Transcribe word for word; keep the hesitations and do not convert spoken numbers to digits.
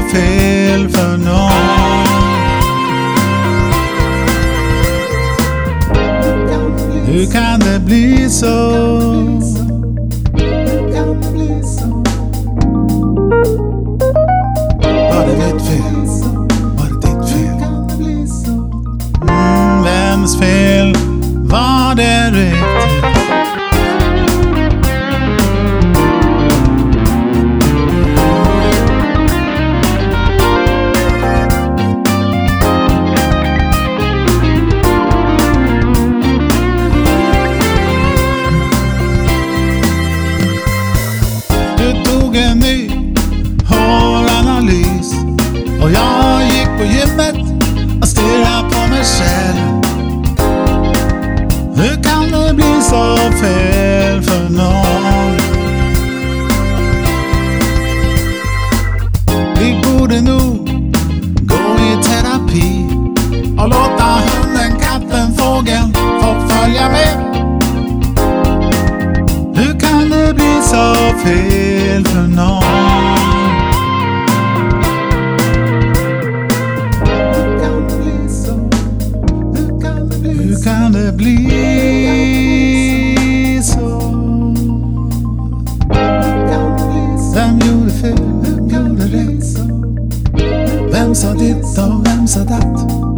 fel för någon? Hur kan det bli så? Var det mitt fel? Var det ditt fel? Mm, vems fel var det riktigt? En ny håranalys och jag gick på gymmet och stirrade på mig själv. Hur kan det bli så fel för någon? Vi borde nog gå i terapi och låta hunden, katten, fågeln få följa med. Hur kan det bli så fel för någon? Hur kan det bli så? Hur kan det bli, Hur kan det bli så? Vem gjorde fel? Vem gjorde rätt? Vem sa ditt och vem sa datt?